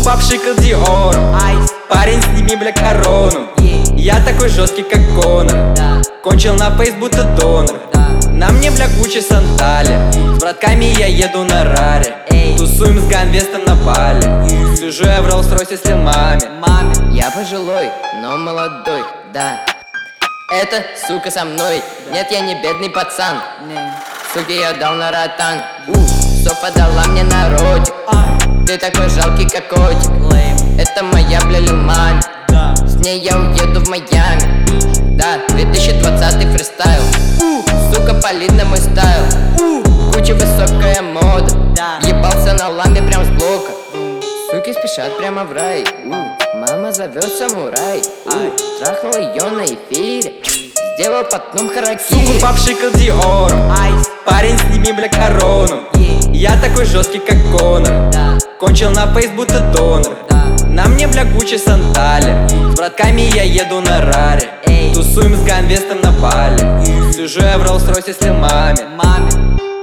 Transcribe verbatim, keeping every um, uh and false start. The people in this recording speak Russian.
попшикал Диором. Парень, сними, бля, корону. Я такой жесткий, как Конор. Кончил на фейс, будто донор. На мне, бля, Гуччи, сандали. С братками я еду на раре. Тусуем с ганвестом на Бали. Сижу я в Роллс-Ройсе с маме. Я пожилой, но молодой, да. Это сука со мной. Нет, я не бедный пацан. Суке я дал на ротан. Все подала мне народик. Ты такой жалкий, как котик. Это моя, бля, лимань. С ней я уеду в Майами. Да, две тысячи двадцатый фристайл. Сука палит на мой стайл. Гуччи высокая мода. Ебался на ламбе прям с блока. Суки спешат прямо в рай. У, мама зовет самурай. У, трахнул ее на эфире. Сделал потом харакири. Суку попшикал Диором. Парень, сними, бля, корону. Я такой жесткий, как Конор. Кончил на фейс, будто донор. На мне, бля, Гуччи, сандали. С братками я еду на раре. Тусуем с ганвестом на Бали. Сижу я в Роллс-Ройсе с маме.